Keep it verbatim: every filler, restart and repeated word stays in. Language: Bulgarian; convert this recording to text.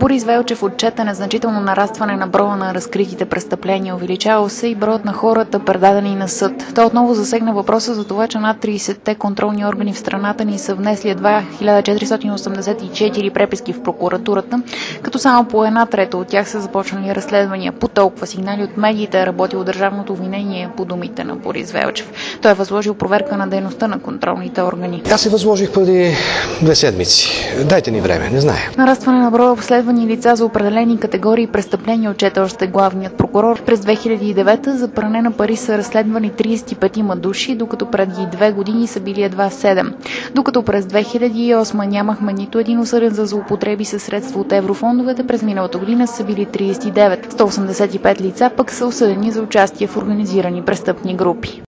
Борис Велчев отчета незначително нарастване на броя на разкритите престъпления. Увеличавал се и броят на хората, предадени на съд. Той отново засегна въпроса за това, че над тридесетте контролни органи в страната ни са внесли едва хиляда четиристотин осемдесет и четири преписки в прокуратурата, като само по една трета от тях са започнали разследвания. По толкова сигнали от медиите е работило държавното обвинение, по думите на Борис Велчев. Той е възложил проверка на дейността на контролните органи. Аз се възложих преди две седмици. Дайте ни време, не знае. Нарастване на броя обследвани лица за определени категории престъпления отчета още главният прокурор. През две хиляди и девета за пране на пари са разследвани тридесет и пет души, докато преди две години са били едва седем. Докато през две хиляди и осма нямахме нито един осъден за злоупотреби със средства от еврофондовете, през миналата година са били тридесет и девет. сто осемдесет и пет лица пък са осъдени за участие в организирани престъпни групи.